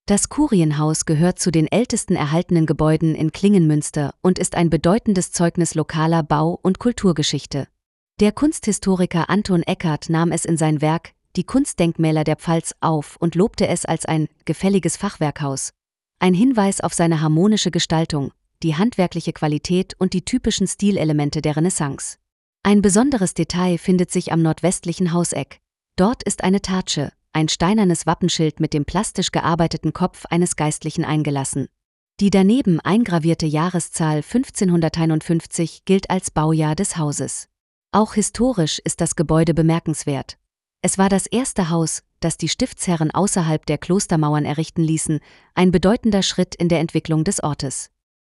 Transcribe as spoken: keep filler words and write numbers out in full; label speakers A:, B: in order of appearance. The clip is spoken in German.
A: Das Kurienhaus gehört zu den ältesten erhaltenen Gebäuden in Klingenmünster und ist ein bedeutendes Zeugnis lokaler Bau- und Kulturgeschichte. Der Kunsthistoriker Anton Eckart nahm es in sein Werk »Die Kunstdenkmäler der Pfalz« auf und lobte es als ein gefälliges Fachwerkhaus. Ein Hinweis auf seine harmonische Gestaltung, die handwerkliche Qualität und die typischen Stilelemente der Renaissance. Ein besonderes Detail findet sich am nordwestlichen Hauseck. Dort ist eine Tartsche, ein steinernes Wappenschild mit dem plastisch gearbeiteten Kopf eines Geistlichen eingelassen. Die daneben eingravierte Jahreszahl fünfzehnhunderteinundfünfzig gilt als Baujahr des Hauses. Auch historisch ist das Gebäude bemerkenswert. Es war das erste Haus, das die Stiftsherren außerhalb der Klostermauern errichten ließen, ein bedeutender Schritt in der Entwicklung des Ortes.